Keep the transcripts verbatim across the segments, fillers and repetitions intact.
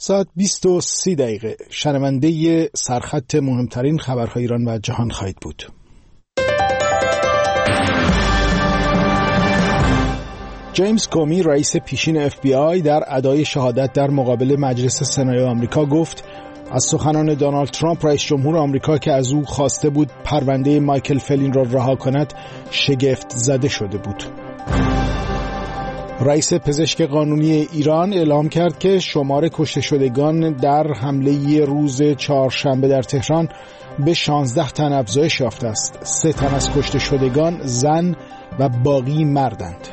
ساعت بیست و سی دقیقه شنونده سرخط مهمترین خبرهای ایران و جهان خواهید بود. جیمز کومی رئیس پیشین اف بی آی در ادای شهادت در مقابل مجلس سنای آمریکا گفت از سخنان دونالد ترامپ رئیس جمهور آمریکا که از او خواسته بود پرونده مایکل فلین را رها کند شگفت زده شده بود. رئیس پزشک قانونی ایران اعلام کرد که شمار کشته شدگان در حمله روز چهارشنبه در تهران به شانزده تن افزایش یافته است. سه تن از کشته شدگان زن و باقی مردند.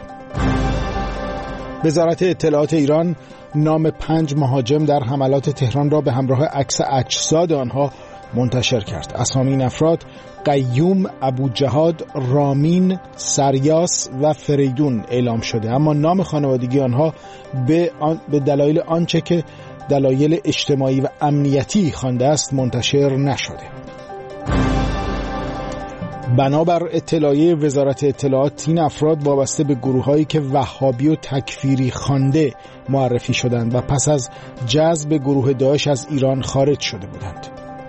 وزارت اطلاعات ایران نام پنج مهاجم در حملات تهران را به همراه عکس اجساد آنها منتشر کرد. اسامی این افراد قیوم، ابوجهاد، رامین، سریاس و فریدون اعلام شده، اما نام خانوادگی آنها به, آن به دلایل آنچه که دلایل اجتماعی و امنیتی خوانده است منتشر نشده. بنابر اطلاعیه وزارت اطلاعات این افراد وابسته به گروه‌هایی که وهابی و تکفیری خوانده معرفی شدند و پس از جذب گروه داعش از ایران خارج شده بودند.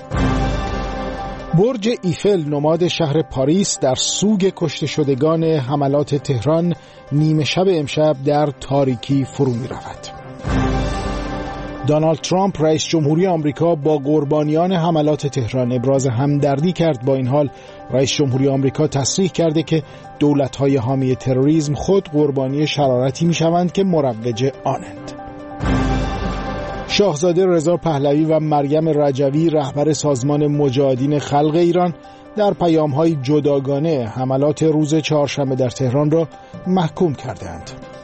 برج ایفل نماد شهر پاریس در سوگ کشته شدگان حملات تهران نیمه شب امشب در تاریکی فرو می رود. دونالد ترامپ رئیس جمهوری آمریکا با قربانیان حملات تهران ابراز همدردی کرد. با این حال رئیس جمهوری آمریکا تصریح کرده که دولت‌های حامی تروریسم خود قربانی شرارتی می‌شوند که مروج آنند. شاهزاده رضا پهلوی و مریم رجوی رهبر سازمان مجاهدین خلق ایران در پیام‌های جداگانه حملات روز چهارشنبه در تهران را محکوم کردند.